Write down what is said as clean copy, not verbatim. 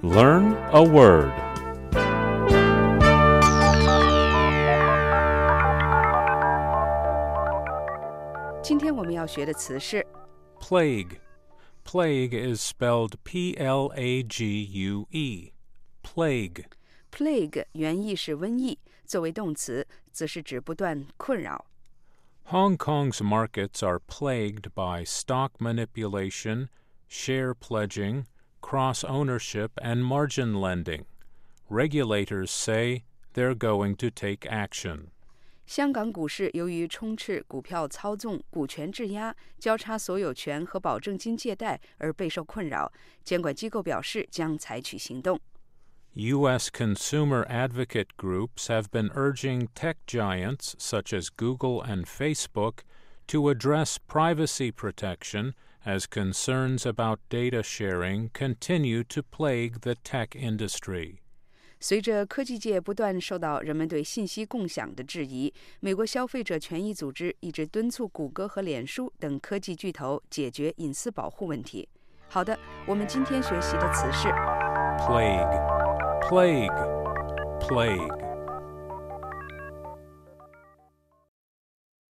Learn a word. Plague. Plague is spelled P-L-A-G-U-E. Plague. Plague 原意是瘟疫，作为动词，则是指不断困扰。 Hong Kong's markets are plagued by stock manipulation, share pledging, cross-ownership, and margin lending. Regulators say they're going to take action. 香港股市由于充斥股票操纵、股权质押、交叉所有权和保证金借贷而备受困扰，监管机构表示将采取行动。 U.S. consumer advocate groups have been urging tech giants such as Google and Facebook to address privacy protection as concerns about data sharing continue to plague the tech industry. 随着科技界不断受到人们对信息共享的质疑，美国消费者权益组织一直敦促谷歌和脸书等科技巨头解决隐私保护问题。好的，我们今天学习的词是 Plague. Plague. Plague.